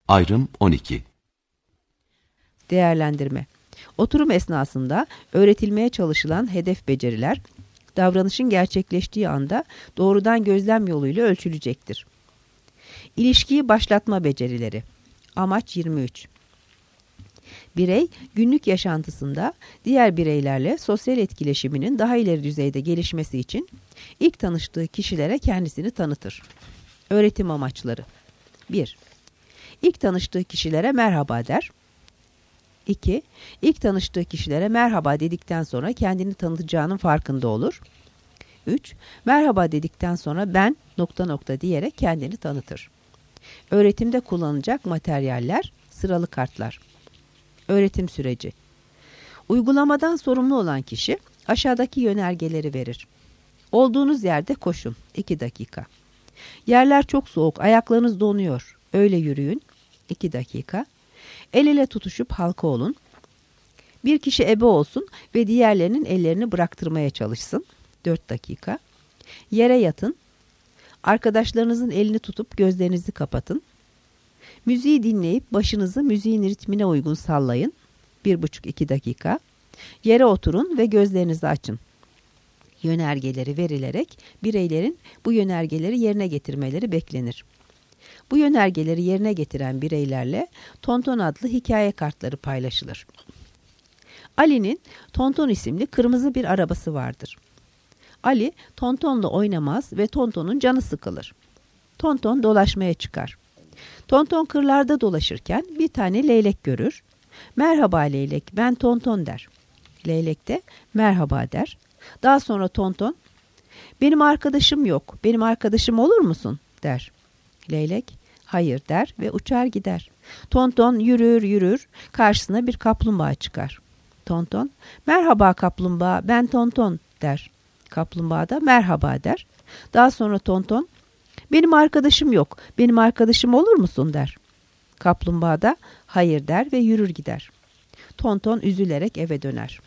Ayrım 12. Değerlendirme. Oturum esnasında öğretilmeye çalışılan hedef beceriler, davranışın gerçekleştiği anda doğrudan gözlem yoluyla ölçülecektir. İlişkiyi başlatma becerileri. Amaç 23. Birey, günlük yaşantısında diğer bireylerle sosyal etkileşiminin daha ileri düzeyde gelişmesi için ilk tanıştığı kişilere kendisini tanıtır. Öğretim amaçları. 1. İlk tanıştığı kişilere merhaba der. 2. İlk tanıştığı kişilere merhaba dedikten sonra kendini tanıtacağının farkında olur. 3. Merhaba dedikten sonra ben ... diyerek kendini tanıtır. Öğretimde kullanılacak materyaller, sıralı kartlar. Öğretim süreci. Uygulamadan sorumlu olan kişi aşağıdaki yönergeleri verir. Olduğunuz yerde koşun 2 dakika. Yerler çok soğuk, ayaklarınız donuyor. Öyle yürüyün 2 dakika. El ele tutuşup halka olun. Bir kişi ebe olsun ve diğerlerinin ellerini bıraktırmaya çalışsın 4 dakika. Yere yatın. Arkadaşlarınızın elini tutup gözlerinizi kapatın. Müziği dinleyip başınızı müziğin ritmine uygun sallayın 1,5-2 dakika. Yere oturun ve gözlerinizi açın. Yönergeleri verilerek bireylerin bu yönergeleri yerine getirmeleri beklenir. Bu yönergeleri yerine getiren bireylerle Tonton adlı hikaye kartları paylaşılır. Ali'nin Tonton isimli kırmızı bir arabası vardır. Ali Tonton'la oynamaz ve Tonton'un canı sıkılır. Tonton dolaşmaya çıkar. Tonton kırlarda dolaşırken bir tane leylek görür. Merhaba leylek, ben Tonton der. Leylek de merhaba der. Daha sonra Tonton, benim arkadaşım yok, benim arkadaşım olur musun der. Leylek, hayır der ve uçar gider. Tonton yürür, karşısına bir kaplumbağa çıkar. Tonton, merhaba kaplumbağa, ben Tonton der. Kaplumbağa da merhaba der. Daha sonra Tonton, benim arkadaşım yok, benim arkadaşım olur musun der. Kaplumbağa da hayır der ve yürür gider. Tonton üzülerek eve döner.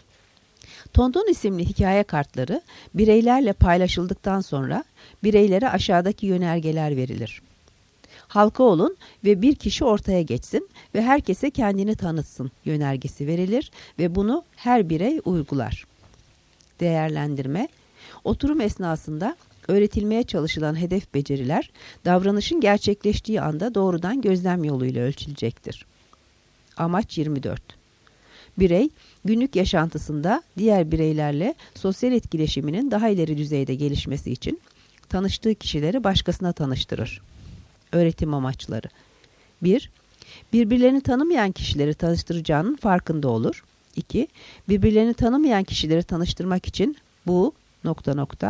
Tonton isimli hikaye kartları bireylerle paylaşıldıktan sonra bireylere aşağıdaki yönergeler verilir. Halka olun ve bir kişi ortaya geçsin ve herkese kendini tanıtsın yönergesi verilir ve bunu her birey uygular. Değerlendirme. Oturum esnasında öğretilmeye çalışılan hedef beceriler, davranışın gerçekleştiği anda doğrudan gözlem yoluyla ölçülecektir. Amaç 24. Birey, günlük yaşantısında diğer bireylerle sosyal etkileşiminin daha ileri düzeyde gelişmesi için tanıştığı kişileri başkasına tanıştırır. Öğretim amaçları. 1. Birbirlerini tanımayan kişileri tanıştıracağının farkında olur. 2. Birbirlerini tanımayan kişileri tanıştırmak için bu ... bu ...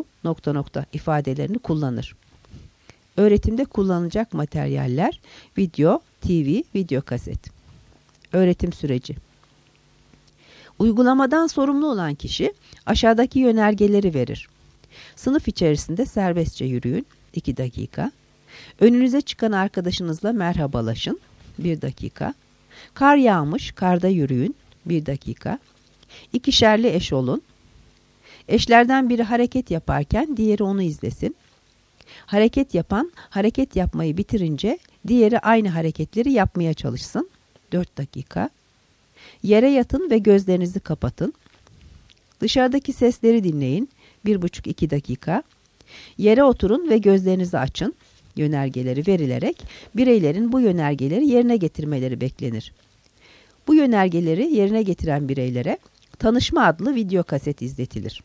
ifadelerini kullanır. Öğretimde kullanılacak materyaller, video, TV, video kaset. Öğretim süreci. Uygulamadan sorumlu olan kişi aşağıdaki yönergeleri verir. Sınıf içerisinde serbestçe yürüyün 2 dakika. Önünüze çıkan arkadaşınızla merhabalaşın 1 dakika. Kar yağmış, karda yürüyün 1 dakika. İkişerli eş olun. Eşlerden biri hareket yaparken diğeri onu izlesin. Hareket yapan hareket yapmayı bitirince diğeri aynı hareketleri yapmaya çalışsın 4 dakika. Yere yatın ve gözlerinizi kapatın. Dışarıdaki sesleri dinleyin 1,5-2 dakika. Yere oturun ve gözlerinizi açın. Yönergeleri verilerek bireylerin bu yönergeleri yerine getirmeleri beklenir. Bu yönergeleri yerine getiren bireylere tanışma adlı video kaset izletilir.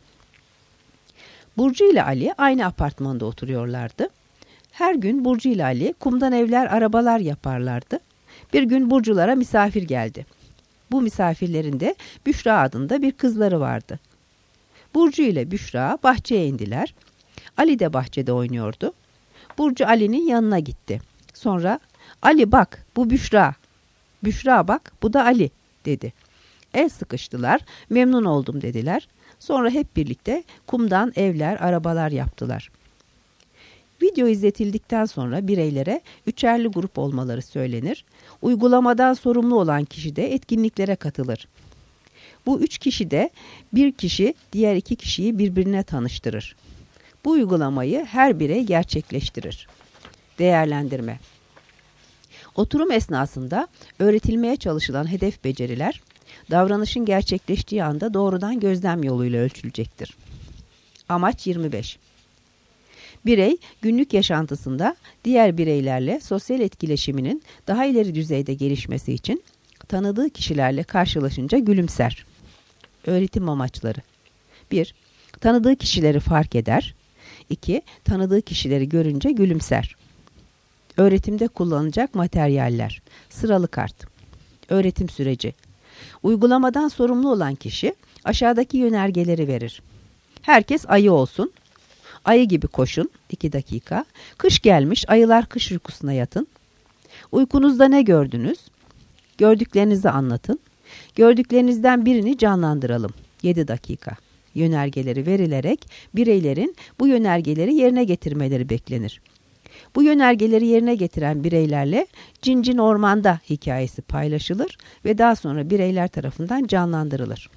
Burcu ile Ali aynı apartmanda oturuyorlardı. Her gün Burcu ile Ali kumdan evler, arabalar yaparlardı. Bir gün Burculara misafir geldi. Bu misafirlerin de Büşra adında bir kızları vardı. Burcu ile Büşra bahçeye indiler. Ali de bahçede oynuyordu. Burcu Ali'nin yanına gitti. Sonra Ali bak bu Büşra. Büşra bak bu da Ali dedi. El sıkıştılar, memnun oldum dediler. Sonra hep birlikte kumdan evler, arabalar yaptılar. Video izletildikten sonra bireylere üçerli grup olmaları söylenir. Uygulamadan sorumlu olan kişi de etkinliklere katılır. Bu 3 kişi de bir kişi diğer 2 kişiyi birbirine tanıştırır. Bu uygulamayı her birey gerçekleştirir. Değerlendirme. Oturum esnasında öğretilmeye çalışılan hedef beceriler, davranışın gerçekleştiği anda doğrudan gözlem yoluyla ölçülecektir. Amaç 25. Birey, günlük yaşantısında diğer bireylerle sosyal etkileşiminin daha ileri düzeyde gelişmesi için tanıdığı kişilerle karşılaşınca gülümser. Öğretim amaçları: 1. Tanıdığı kişileri fark eder. 2. Tanıdığı kişileri görünce gülümser. Öğretimde kullanılacak materyaller: sıralı kart. Öğretim süreci: uygulamadan sorumlu olan kişi aşağıdaki yönergeleri verir. Herkes ayı olsun. Ayı gibi koşun 2 dakika. Kış gelmiş, ayılar kış uykusuna yatın. Uykunuzda ne gördünüz? Gördüklerinizi anlatın. Gördüklerinizden birini canlandıralım 7 dakika. Yönergeleri verilerek bireylerin bu yönergeleri yerine getirmeleri beklenir. Bu yönergeleri yerine getiren bireylerle Cincin Ormanda hikayesi paylaşılır ve daha sonra bireyler tarafından canlandırılır.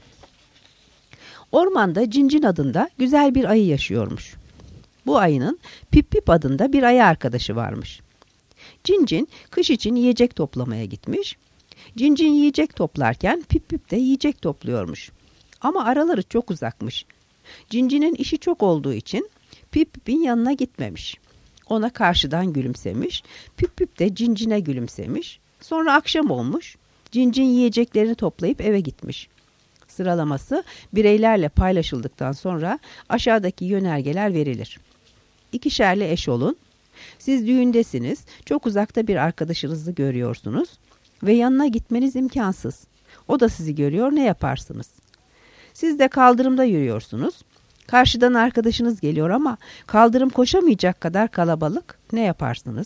Ormanda Cincin adında güzel bir ayı yaşıyormuş. Bu ayının Pip Pip adında bir ayı arkadaşı varmış. Cincin kış için yiyecek toplamaya gitmiş. Cincin yiyecek toplarken Pip Pip de yiyecek topluyormuş. Ama araları çok uzakmış. Cincin'in işi çok olduğu için Pip Pip'in yanına gitmemiş. Ona karşıdan gülümsemiş. Pip Pip de Cincin'e gülümsemiş. Sonra akşam olmuş. Cincin yiyeceklerini toplayıp eve gitmiş. Sıralaması bireylerle paylaşıldıktan sonra aşağıdaki yönergeler verilir. İkişerli eş olun. Siz düğündesiniz. Çok uzakta bir arkadaşınızı görüyorsunuz ve yanına gitmeniz imkansız. O da sizi görüyor, ne yaparsınız? Siz de kaldırımda yürüyorsunuz. Karşıdan arkadaşınız geliyor ama kaldırım koşamayacak kadar kalabalık, ne yaparsınız?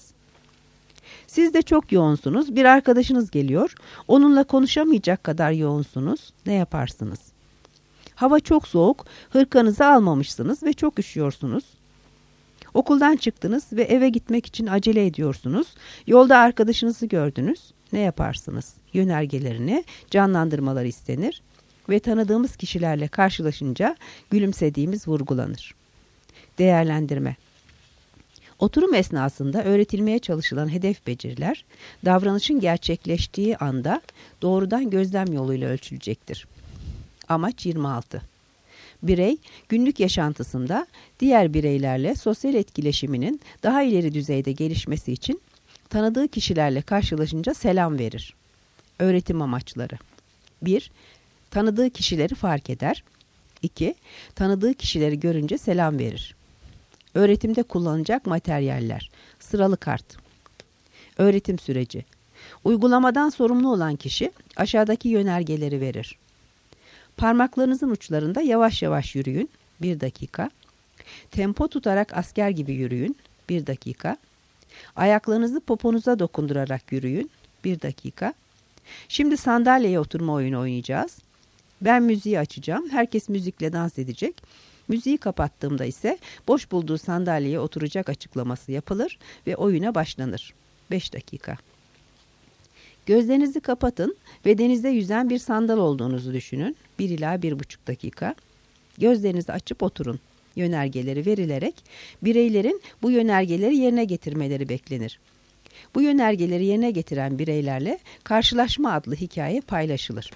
Siz de çok yoğunsunuz. Bir arkadaşınız geliyor. Onunla konuşamayacak kadar yoğunsunuz. Ne yaparsınız? Hava çok soğuk. Hırkanızı almamışsınız ve çok üşüyorsunuz. Okuldan çıktınız ve eve gitmek için acele ediyorsunuz. Yolda arkadaşınızı gördünüz. Ne yaparsınız? Yönergelerini, canlandırmaları istenir ve tanıdığımız kişilerle karşılaşınca gülümsediğimiz vurgulanır. Değerlendirme: oturum esnasında öğretilmeye çalışılan hedef beceriler, davranışın gerçekleştiği anda doğrudan gözlem yoluyla ölçülecektir. Amaç 26. Birey, günlük yaşantısında diğer bireylerle sosyal etkileşiminin daha ileri düzeyde gelişmesi için tanıdığı kişilerle karşılaşınca selam verir. Öğretim amaçları: 1. Tanıdığı kişileri fark eder. 2. Tanıdığı kişileri görünce selam verir. Öğretimde kullanılacak materyaller: sıralı kart. Öğretim süreci: uygulamadan sorumlu olan kişi aşağıdaki yönergeleri verir. Parmaklarınızın uçlarında yavaş yavaş yürüyün 1 dakika. Tempo tutarak asker gibi yürüyün 1 dakika. Ayaklarınızı poponuza dokundurarak yürüyün 1 dakika. Şimdi sandalyeye oturma oyunu oynayacağız. Ben müziği açacağım. Herkes müzikle dans edecek. Müziği kapattığımda ise boş bulduğu sandalyeye oturacak açıklaması yapılır ve oyuna başlanır. 5 dakika. Gözlerinizi kapatın ve denizde yüzen bir sandal olduğunuzu düşünün. 1 ila 1,5 dakika. Gözlerinizi açıp oturun. Yönergeleri verilerek bireylerin bu yönergeleri yerine getirmeleri beklenir. Bu yönergeleri yerine getiren bireylerle Karşılaşma adlı hikaye paylaşılır.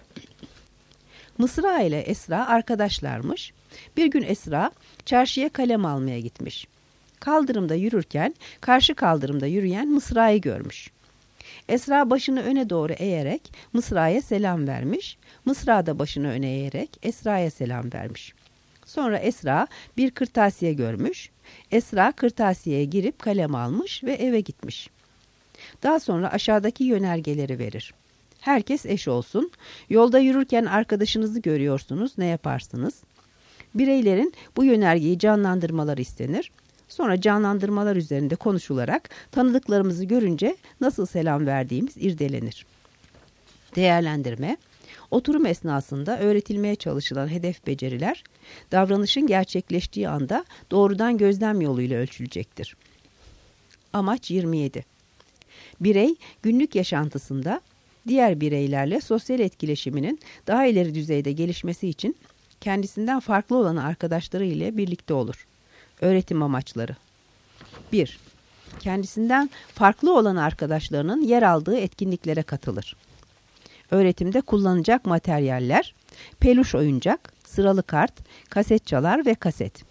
Mısra ile Esra arkadaşlarmış. Bir gün Esra çarşıya kalem almaya gitmiş. Kaldırımda yürürken karşı kaldırımda yürüyen Mısra'yı görmüş. Esra başını öne doğru eğerek Mısra'ya selam vermiş. Mısra da başını öne eğerek Esra'ya selam vermiş. Sonra Esra bir kırtasiye görmüş. Esra kırtasiyeye girip kalem almış ve eve gitmiş. Daha sonra aşağıdaki yönergeleri verir. Herkes eş olsun. Yolda yürürken arkadaşınızı görüyorsunuz. Ne yaparsınız? Bireylerin bu yönergeyi canlandırmaları istenir. Sonra canlandırmalar üzerinde konuşularak tanıdıklarımızı görünce nasıl selam verdiğimiz irdelenir. Değerlendirme: oturum esnasında öğretilmeye çalışılan hedef beceriler, davranışın gerçekleştiği anda doğrudan gözlem yoluyla ölçülecektir. Amaç 27. Birey, günlük yaşantısında diğer bireylerle sosyal etkileşiminin daha ileri düzeyde gelişmesi için kendisinden farklı olan arkadaşları ile birlikte olur. Öğretim amaçları: 1. kendisinden farklı olan arkadaşlarının yer aldığı etkinliklere katılır. Öğretimde kullanacak materyaller: peluş oyuncak, sıralı kart, kaset çalar ve kaset.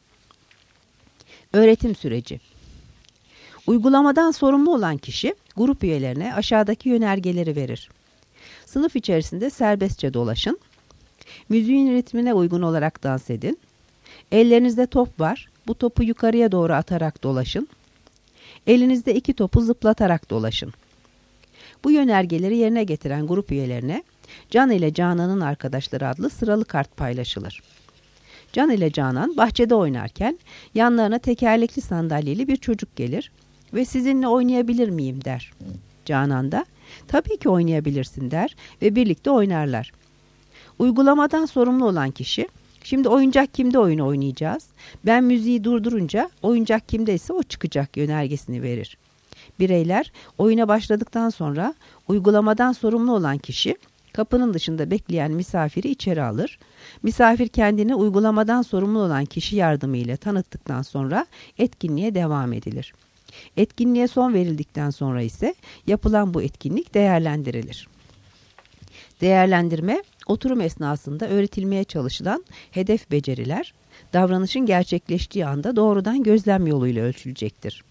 Öğretim süreci. Uygulamadan sorumlu olan kişi grup üyelerine aşağıdaki yönergeleri verir. Sınıf içerisinde serbestçe dolaşın. Müziğin ritmine uygun olarak dans edin. Ellerinizde top var. Bu topu yukarıya doğru atarak dolaşın. Elinizde 2 topu zıplatarak dolaşın. Bu yönergeleri yerine getiren grup üyelerine Can ile Canan'ın arkadaşları adlı sıralı kart paylaşılır. Can ile Canan bahçede oynarken yanlarına tekerlekli sandalyeli bir çocuk gelir ve sizinle oynayabilir miyim der. Canan da tabii ki oynayabilirsin der ve birlikte oynarlar. Uygulamadan sorumlu olan kişi şimdi oyuncak kimde oyunu oynayacağız? Ben müziği durdurunca oyuncak kimdeyse o çıkacak yönergesini verir. Bireyler oyuna başladıktan sonra uygulamadan sorumlu olan kişi kapının dışında bekleyen misafiri içeri alır. Misafir kendini uygulamadan sorumlu olan kişi yardımıyla tanıttıktan sonra etkinliğe devam edilir. Etkinliğe son verildikten sonra ise yapılan bu etkinlik değerlendirilir. Değerlendirme, oturum esnasında öğretilmeye çalışılan hedef beceriler, davranışın gerçekleştiği anda doğrudan gözlem yoluyla ölçülecektir.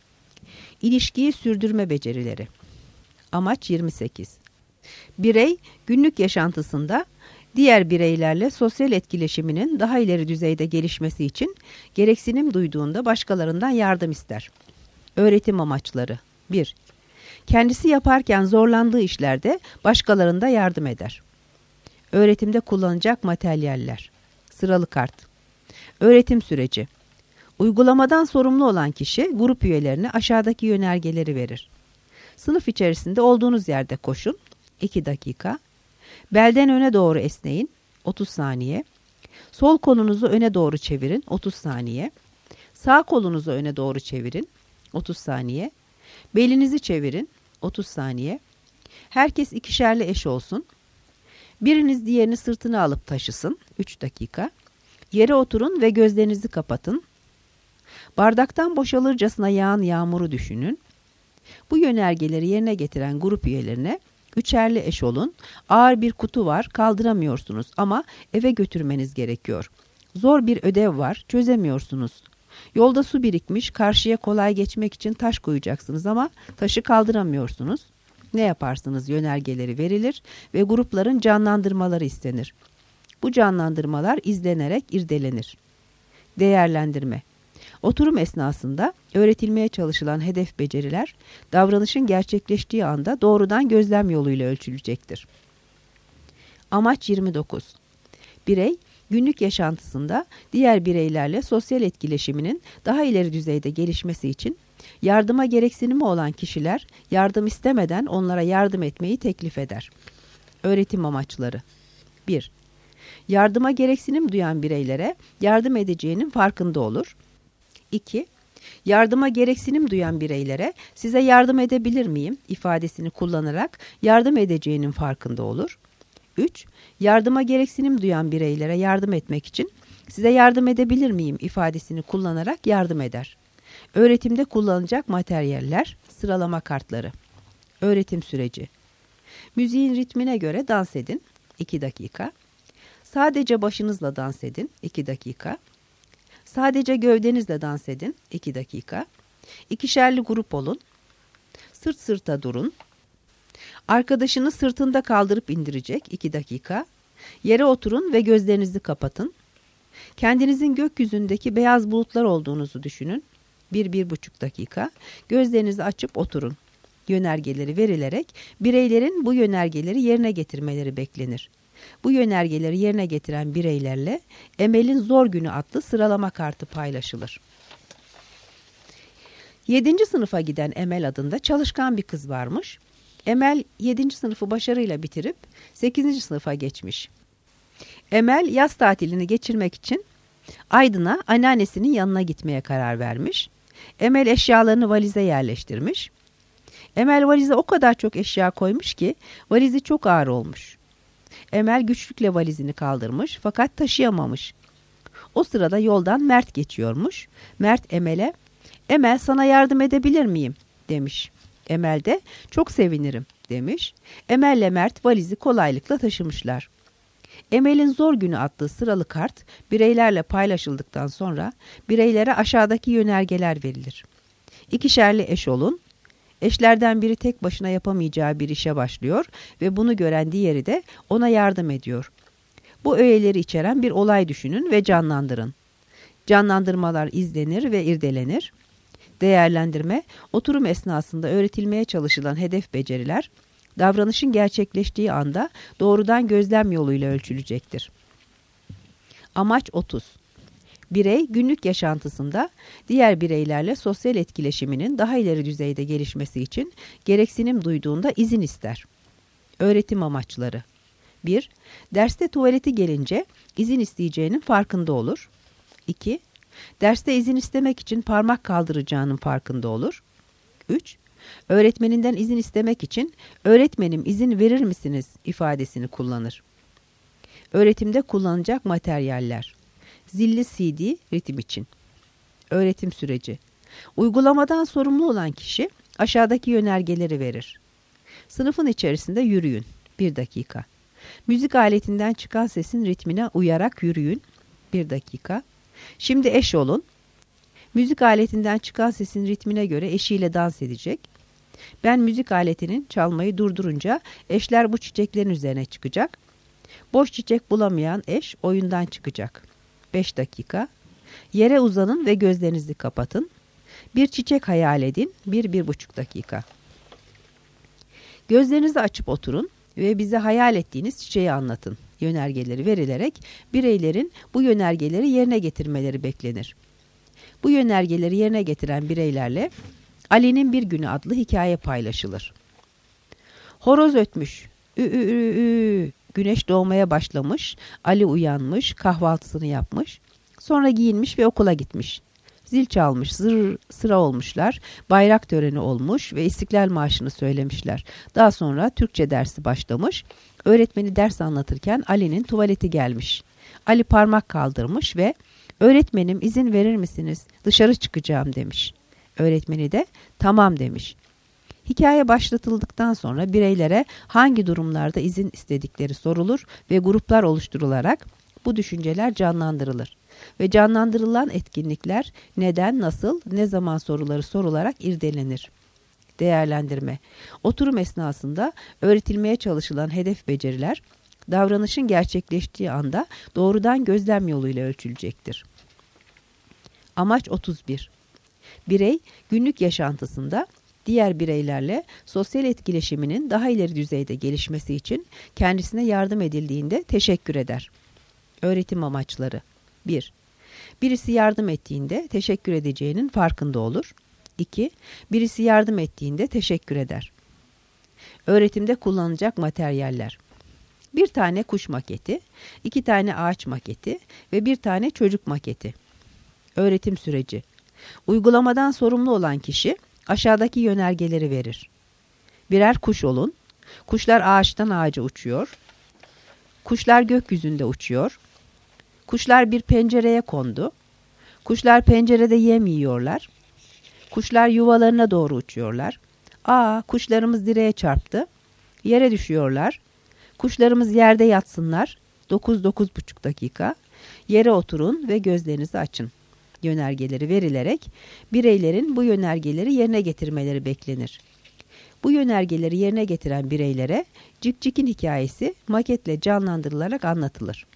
İlişkiyi sürdürme becerileri. Amaç 28. Birey, günlük yaşantısında diğer bireylerle sosyal etkileşiminin daha ileri düzeyde gelişmesi için gereksinim duyduğunda başkalarından yardım ister. Öğretim amaçları. 1. Kendisi yaparken zorlandığı işlerde başkalarında yardım eder. Öğretimde kullanacak materyaller. Sıralı kart. Öğretim süreci. Uygulamadan sorumlu olan kişi grup üyelerine aşağıdaki yönergeleri verir. Sınıf içerisinde olduğunuz yerde koşun. 2 dakika. Belden öne doğru esneyin. 30 saniye. Sol kolunuzu öne doğru çevirin. 30 saniye. Sağ kolunuzu öne doğru çevirin. 30 saniye. Belinizi çevirin. 30 saniye. Herkes ikişerli eş olsun. Biriniz diğerini sırtına alıp taşısın. 3 dakika. Yere oturun ve gözlerinizi kapatın. Bardaktan boşalırcasına yağan yağmuru düşünün. Bu yönergeleri yerine getiren grup üyelerine üçerli eş olun. Ağır bir kutu var, kaldıramıyorsunuz ama eve götürmeniz gerekiyor. Zor bir ödev var, çözemiyorsunuz. Yolda su birikmiş, karşıya kolay geçmek için taş koyacaksınız ama taşı kaldıramıyorsunuz. Ne yaparsınız yönergeleri verilir ve grupların canlandırmaları istenir. Bu canlandırmalar izlenerek irdelenir. Değerlendirme. Oturum esnasında öğretilmeye çalışılan hedef beceriler, davranışın gerçekleştiği anda doğrudan gözlem yoluyla ölçülecektir. Amaç 29. Birey, günlük yaşantısında diğer bireylerle sosyal etkileşiminin daha ileri düzeyde gelişmesi için yardıma gereksinimi olan kişiler yardım istemeden onlara yardım etmeyi teklif eder. Öğretim amaçları. 1. Yardıma gereksinim duyan bireylere yardım edeceğinin farkında olur. 2. Yardıma gereksinim duyan bireylere size yardım edebilir miyim ifadesini kullanarak yardım edeceğinin farkında olur. 3. Yardıma gereksinim duyan bireylere yardım etmek için size yardım edebilir miyim ifadesini kullanarak yardım eder. Öğretimde kullanılacak materyaller, sıralama kartları. Öğretim süreci. Müziğin ritmine göre dans edin. 2 dakika. Sadece başınızla dans edin. 2 dakika. Sadece gövdenizle dans edin. 2 dakika. İkişerli grup olun. Sırt sırta durun. Arkadaşını sırtında kaldırıp indirecek. 2 dakika. Yere oturun ve gözlerinizi kapatın. Kendinizin gökyüzündeki beyaz bulutlar olduğunuzu düşünün. 1-1,5 dakika. Gözlerinizi açıp oturun. Yönergeleri verilerek bireylerin bu yönergeleri yerine getirmeleri beklenir. Bu yönergeleri yerine getiren bireylerle Emel'in Zor Günü adlı sıralama kartı paylaşılır. 7. sınıfa giden Emel adında çalışkan bir kız varmış. Emel 7. sınıfı başarıyla bitirip 8. sınıfa geçmiş. Emel yaz tatilini geçirmek için Aydın'a anneannesinin yanına gitmeye karar vermiş. Emel eşyalarını valize yerleştirmiş. Emel valize o kadar çok eşya koymuş ki valizi çok ağır olmuş. Emel güçlükle valizini kaldırmış fakat taşıyamamış. O sırada yoldan Mert geçiyormuş. Mert Emel'e Emel, sana yardım edebilir miyim demiş. Emel de çok sevinirim demiş. Emel'le Mert valizi kolaylıkla taşımışlar. Emel'in zor günü attığı sıralı kart bireylerle paylaşıldıktan sonra bireylere aşağıdaki yönergeler verilir. İkişerli eş olun. Eşlerden biri tek başına yapamayacağı bir işe başlıyor ve bunu gören diğeri de ona yardım ediyor. Bu öğeleri içeren bir olay düşünün ve canlandırın. Canlandırmalar izlenir ve irdelenir. Değerlendirme, oturum esnasında öğretilmeye çalışılan hedef beceriler, davranışın gerçekleştiği anda doğrudan gözlem yoluyla ölçülecektir. Amaç 30. Birey günlük yaşantısında diğer bireylerle sosyal etkileşiminin daha ileri düzeyde gelişmesi için gereksinim duyduğunda izin ister. Öğretim amaçları: 1. Derste tuvaleti gelince izin isteyeceğinin farkında olur. 2. Derste izin istemek için parmak kaldıracağının farkında olur. 3. Öğretmeninden izin istemek için "öğretmenim izin verir misiniz?" ifadesini kullanır. Öğretimde kullanılacak materyaller: zilli CD ritim için. Öğretim süreci: uygulamadan sorumlu olan kişi aşağıdaki yönergeleri verir. Sınıfın içerisinde yürüyün 1 dakika. Müzik aletinden çıkan sesin ritmine uyarak yürüyün 1 dakika. Şimdi eş olun. Müzik aletinden çıkan sesin ritmine göre eşiyle dans edecek. Ben müzik aletinin çalmayı durdurunca eşler bu çiçeklerin üzerine çıkacak. Boş çiçek bulamayan eş oyundan çıkacak. 5 dakika. Yere uzanın ve gözlerinizi kapatın. Bir çiçek hayal edin 1-1,5 dakika. Gözlerinizi açıp oturun ve bize hayal ettiğiniz çiçeği anlatın. Yönergeleri verilerek bireylerin bu yönergeleri yerine getirmeleri beklenir. Bu yönergeleri yerine getiren bireylerle Ali'nin Bir Günü adlı hikaye paylaşılır. Horoz ötmüş. Ü ü ü ü. Güneş doğmaya başlamış. Ali uyanmış, kahvaltısını yapmış. Sonra giyinmiş ve okula gitmiş. Zil çalmış, sıra olmuşlar. Bayrak töreni olmuş ve İstiklal Marşı'nı söylemişler. Daha sonra Türkçe dersi başlamış. Öğretmeni ders anlatırken Ali'nin tuvaleti gelmiş. Ali parmak kaldırmış ve "öğretmenim izin verir misiniz? Dışarı çıkacağım" demiş. Öğretmeni de "tamam" demiş. Hikaye başlatıldıktan sonra bireylere hangi durumlarda izin istedikleri sorulur ve gruplar oluşturularak bu düşünceler canlandırılır. Ve canlandırılan etkinlikler neden, nasıl, ne zaman soruları sorularak irdelenir. Değerlendirme: oturum esnasında öğretilmeye çalışılan hedef beceriler, davranışın gerçekleştiği anda doğrudan gözlem yoluyla ölçülecektir. Amaç 31. Birey günlük yaşantısında diğer bireylerle sosyal etkileşiminin daha ileri düzeyde gelişmesi için kendisine yardım edildiğinde teşekkür eder. Öğretim amaçları: 1. Birisi yardım ettiğinde teşekkür edeceğinin farkında olur. 2. Birisi yardım ettiğinde teşekkür eder. Öğretimde kullanılacak materyaller: 1 tane kuş maketi, 2 tane ağaç maketi ve 1 tane çocuk maketi. Öğretim süreci: uygulamadan sorumlu olan kişi aşağıdaki yönergeleri verir. Birer kuş olun. Kuşlar ağaçtan ağaca uçuyor. Kuşlar gökyüzünde uçuyor. Kuşlar bir pencereye kondu. Kuşlar pencerede yem yiyorlar. Kuşlar yuvalarına doğru uçuyorlar. Kuşlarımız direğe çarptı. Yere düşüyorlar. Kuşlarımız yerde yatsınlar. 9-9,5 dakika. Yere oturun ve gözlerinizi açın. Yönergeleri verilerek bireylerin bu yönergeleri yerine getirmeleri beklenir. Bu yönergeleri yerine getiren bireylere Cikcik'in hikayesi maketle canlandırılarak anlatılır.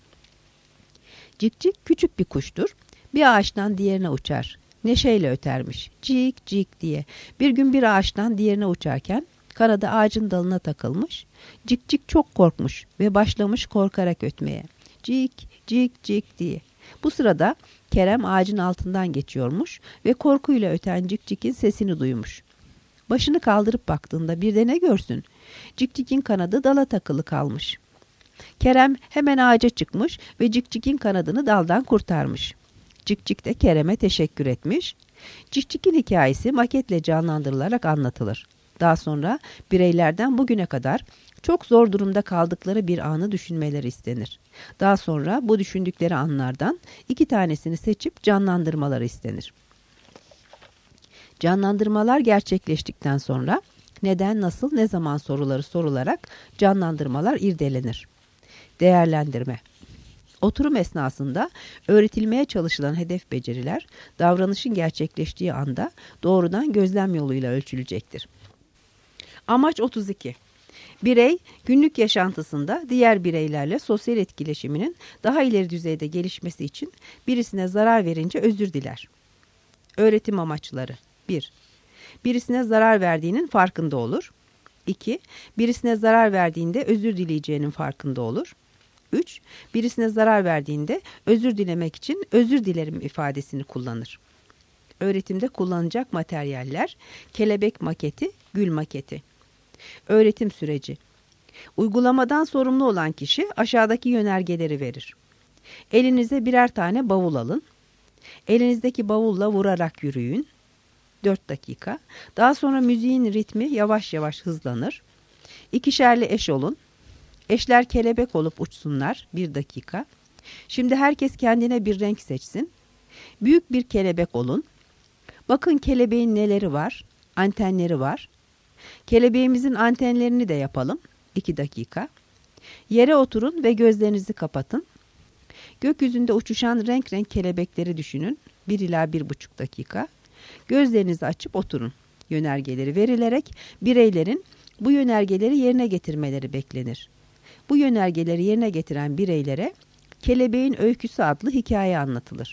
Cikcik küçük bir kuştur. Bir ağaçtan diğerine uçar. Neşeyle ötermiş. Cik cik diye. Bir gün bir ağaçtan diğerine uçarken kanadı ağacın dalına takılmış. Cikcik çok korkmuş ve başlamış korkarak ötmeye. Cik cik cik diye. Bu sırada Kerem ağacın altından geçiyormuş ve korkuyla öten Cikcik'in sesini duymuş. Başını kaldırıp baktığında bir de ne görsün? Cikcik'in kanadı dala takılı kalmış. Kerem hemen ağaca çıkmış ve Cikcik'in kanadını daldan kurtarmış. Cikcik de Kerem'e teşekkür etmiş. Cikcik'in hikayesi maketle canlandırılarak anlatılır. Daha sonra bireylerden bugüne kadar çok zor durumda kaldıkları bir anı düşünmeleri istenir. Daha sonra bu düşündükleri anlardan 2 tanesini seçip canlandırmaları istenir. Canlandırmalar gerçekleştikten sonra neden, nasıl, ne zaman soruları sorularak canlandırmalar irdelenir. Değerlendirme. Oturum esnasında öğretilmeye çalışılan hedef beceriler, davranışın gerçekleştiği anda doğrudan gözlem yoluyla ölçülecektir. Amaç 32. Birey, günlük yaşantısında diğer bireylerle sosyal etkileşiminin daha ileri düzeyde gelişmesi için birisine zarar verince özür diler. Öğretim amaçları. 1. Birisine zarar verdiğinin farkında olur. 2. Birisine zarar verdiğinde özür dileyeceğinin farkında olur. 3. Birisine zarar verdiğinde özür dilemek için özür dilerim ifadesini kullanır. Öğretimde kullanılacak materyaller: kelebek maketi, gül maketi. Öğretim süreci. Uygulamadan sorumlu olan kişi aşağıdaki yönergeleri verir. Elinize birer tane bavul alın. Elinizdeki bavulla vurarak yürüyün. 4 dakika. Daha sonra müziğin ritmi yavaş yavaş hızlanır. İkişerli eş olun. Eşler kelebek olup uçsunlar. 1 dakika. Şimdi herkes kendine bir renk seçsin. Büyük bir kelebek olun. Bakın kelebeğin neleri var? Antenleri var. Kelebeğimizin antenlerini de yapalım. 2 dakika. Yere oturun ve gözlerinizi kapatın. Gökyüzünde uçuşan renk renk kelebekleri düşünün. 1 ila 1,5 dakika. Gözlerinizi açıp oturun. Yönergeleri verilerek bireylerin bu yönergeleri yerine getirmeleri beklenir. Bu yönergeleri yerine getiren bireylere Kelebeğin Öyküsü adlı hikaye anlatılır.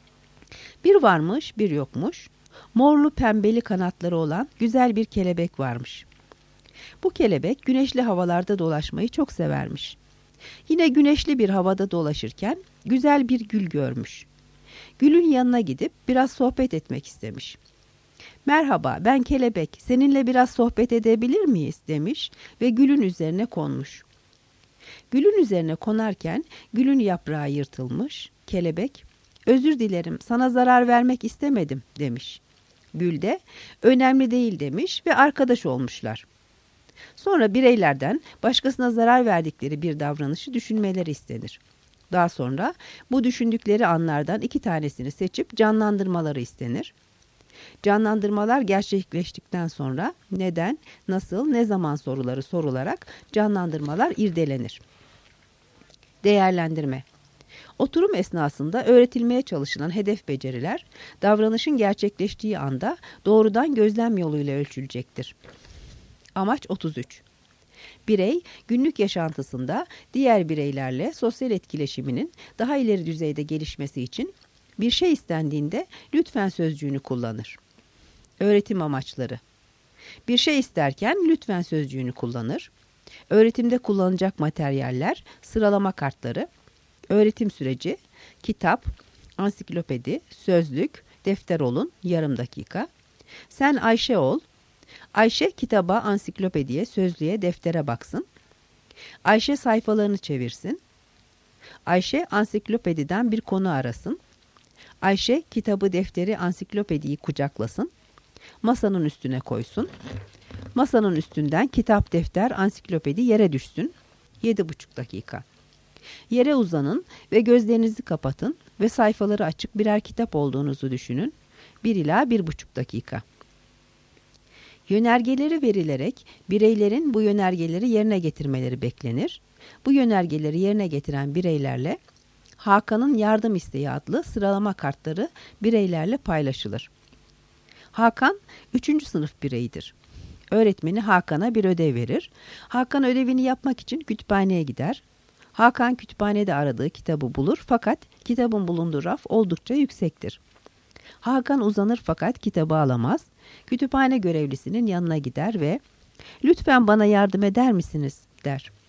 Bir varmış, bir yokmuş. Morlu pembeli kanatları olan güzel bir kelebek varmış. Bu kelebek güneşli havalarda dolaşmayı çok severmiş. Yine güneşli bir havada dolaşırken güzel bir gül görmüş. Gülün yanına gidip biraz sohbet etmek istemiş. "Merhaba, ben kelebek, seninle biraz sohbet edebilir miyiz?" demiş ve gülün üzerine konmuş. Gülün üzerine konarken gülün yaprağı yırtılmış. Kelebek, "Özür dilerim, sana zarar vermek istemedim." demiş. Gül de, "Önemli değil." demiş ve arkadaş olmuşlar. Sonra bireylerden başkasına zarar verdikleri bir davranışı düşünmeleri istenir. Daha sonra bu düşündükleri anlardan 2 tanesini seçip canlandırmaları istenir. Canlandırmalar gerçekleştikten sonra neden, nasıl, ne zaman soruları sorularak canlandırmalar irdelenir. Değerlendirme. Oturum esnasında öğretilmeye çalışılan hedef beceriler, davranışın gerçekleştiği anda doğrudan gözlem yoluyla ölçülecektir. Amaç 33. Birey, günlük yaşantısında diğer bireylerle sosyal etkileşiminin daha ileri düzeyde gelişmesi için bir şey istendiğinde lütfen sözcüğünü kullanır. Öğretim amaçları. Bir şey isterken lütfen sözcüğünü kullanır. Öğretimde kullanılacak materyaller: sıralama kartları. Öğretim süreci: kitap, ansiklopedi, sözlük, defter olun, yarım dakika. Sen Ayşe ol. Ayşe kitaba, ansiklopediye, sözlüğe, deftere baksın. Ayşe sayfalarını çevirsin. Ayşe ansiklopediden bir konu arasın. Ayşe kitabı, defteri, ansiklopediyi kucaklasın. Masanın üstüne koysun. Masanın üstünden kitap, defter, ansiklopedi yere düşsün. 7,5 dakika. Yere uzanın ve gözlerinizi kapatın ve sayfaları açık birer kitap olduğunuzu düşünün. 1 ila 1,5 dakika. Yönergeleri verilerek bireylerin bu yönergeleri yerine getirmeleri beklenir. Bu yönergeleri yerine getiren bireylerle Hakan'ın yardım isteği adlı sıralama kartları bireylerle paylaşılır. Hakan 3. sınıf bireyidir. Öğretmeni Hakan'a bir ödev verir. Hakan ödevini yapmak için kütüphaneye gider. Hakan kütüphanede aradığı kitabı bulur fakat kitabın bulunduğu raf oldukça yüksektir. Hakan uzanır fakat kitabı alamaz. Kütüphane görevlisinin yanına gider ve "Lütfen bana yardım eder misiniz?" der.